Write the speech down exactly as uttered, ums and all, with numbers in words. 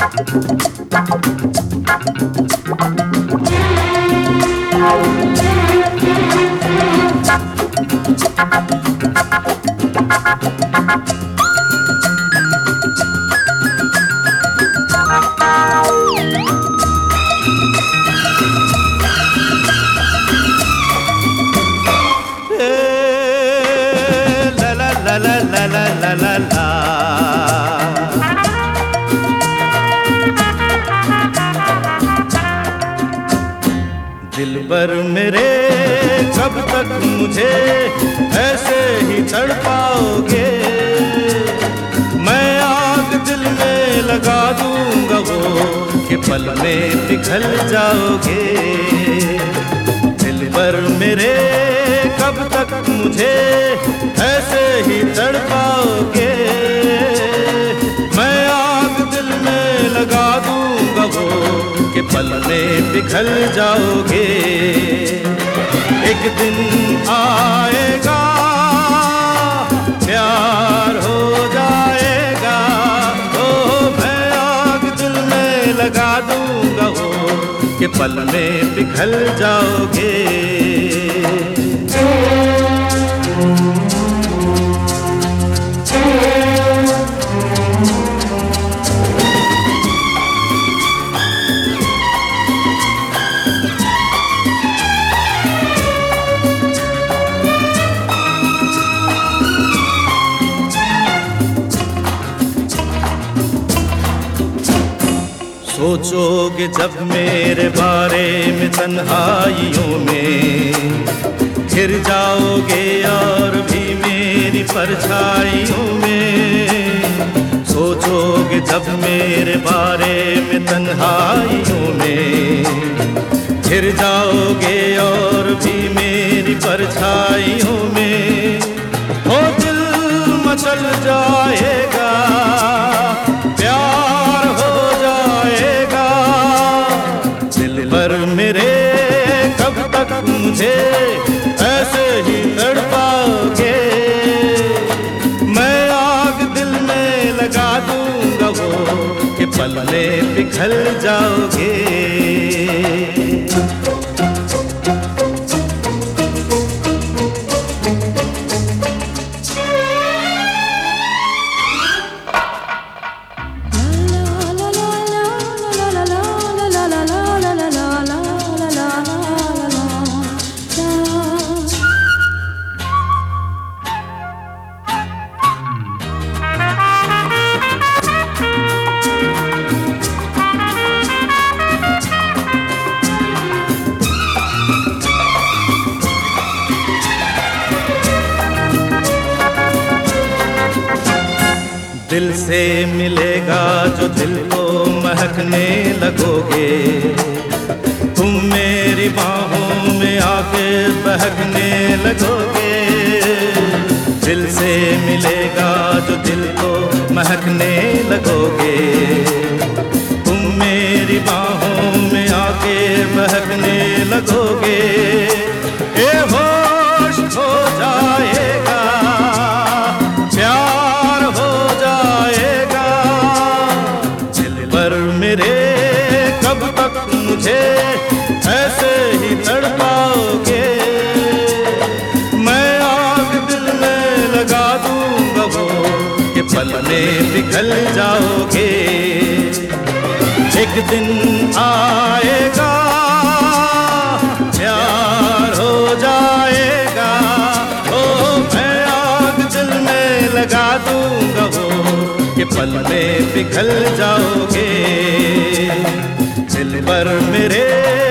दिलबर मेरे कब तक मुझे ऐसे ही तड़पाओगे? मैं आग दिल में लगा दूंगा वो कि पल में पिघल जाओगे। दिलबर मेरे कब तक मुझे ऐसे ही तड़पाओगे? मैं आग दिल में लगा दूंगा वो कि पल में पिघल जाओगे। एक दिन आएगा प्यार हो जाएगा, ओ मैं आग दिल में लगा दूंगा वो कि पल में पिघल जाओगे। सोचोगे जब मेरे बारे में तन्हाइयों में, घिर जाओगे और भी मेरी परछाइयों में। सोचोगे जब मेरे बारे में तन्हाइयों में, घिर जाओगे और भी मेरी परछाइयों में। ओ दिल मचल जाएगा, प्यार हो जाएगा। दिलबर मेरे कब तक मुझे ऐसे ही तड़पाओगे? मैं आग दिल में लगा दूंगा वो कि पल में पिघल जाओगे। दिल से मिलेगा जो दिल को महकने लगोगे, तुम मेरी बाहों में आके बहकने लगोगे। दिल से मिलेगा जो दिल को महकने लगोगे, तुम मेरी बाहों में आके बहकने लगोगे। ए होश हो जाएगा, प्यार हो जाएगा। दिलबर मेरे कब तक मुझे ऐसे ही तड़पाओगे? मैं आग दिल में लगा दूंगा वो कि पल में पिघल जाओगे। एक दिन आएगा प्यार हो जाएगा, ओ मैं आग दिल में लगा दूंगा वो कि पल में पिघल जाओगे। दिलबर मेरे